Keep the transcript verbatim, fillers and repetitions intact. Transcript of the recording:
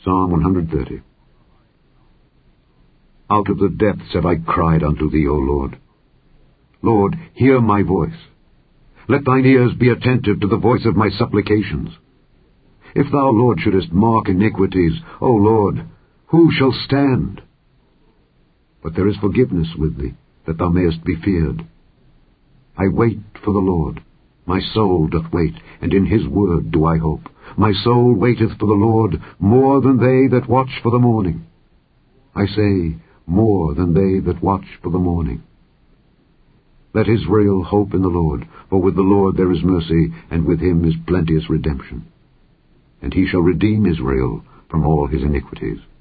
Psalm one thirty. Out of the depths have I cried unto thee, O Lord. Lord, hear my voice. Let thine ears be attentive to the voice of my supplications. If thou, Lord, shouldest mark iniquities, O Lord, who shall stand? But there is forgiveness with thee, that thou mayest be feared. I wait for the Lord. My soul doth wait, and in his word do I hope. My soul waiteth for the Lord more than they that watch for the morning. I say, more than they that watch for the morning. Let Israel hope in the Lord, for with the Lord there is mercy, and with him is plenteous redemption. And he shall redeem Israel from all his iniquities.